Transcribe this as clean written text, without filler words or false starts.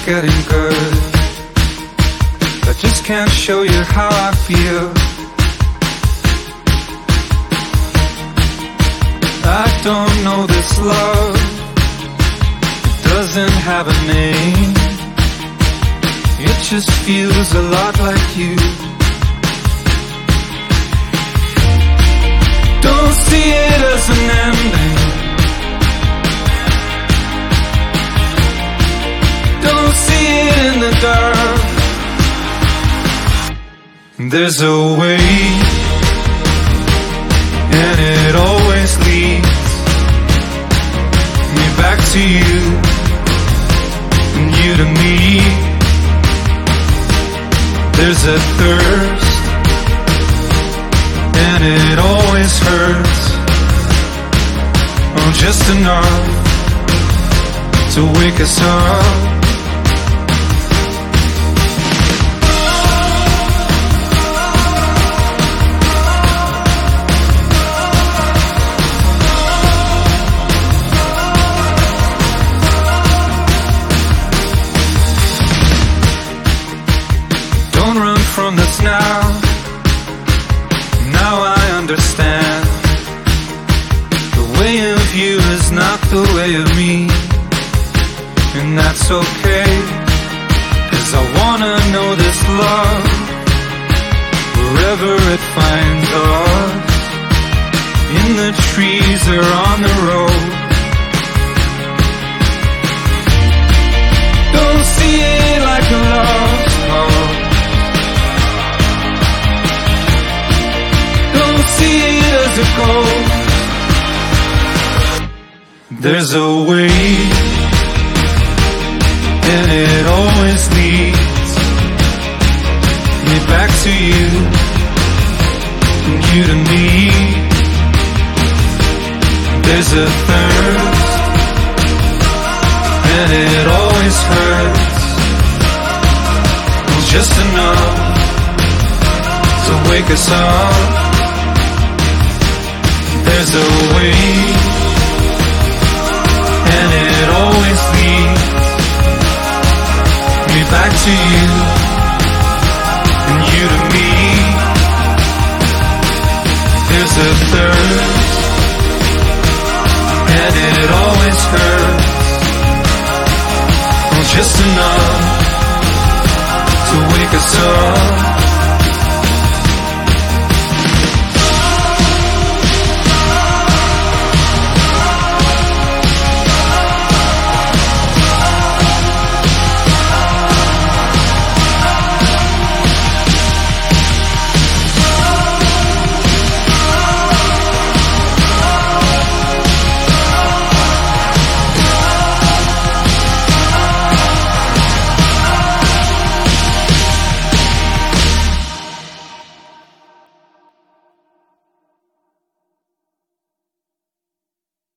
getting good. I just can't show you how I feel. I don't know this love, it doesn't have a name. It just feels a lot like you. Don't see it as an ending, don't see it in the dark. There's a way, and it always leads me back to you, and you to me. There's a thirst, and it always hurts, oh, just enough to wake us up. From this now I understand. The way of you is not the way of me, and that's okay, 'cause I wanna know this love wherever it finds us, in the trees or on the road. Don't see it like a lost cause, see it as it goes. There's a way, and it always leads me back to you, and you to me. There's a thirst, and it always hurts, just enough to wake us up. There's a way, and it always leads me back to you, and you to me. There's a thirst, and it always hurts, just enough to wake us up.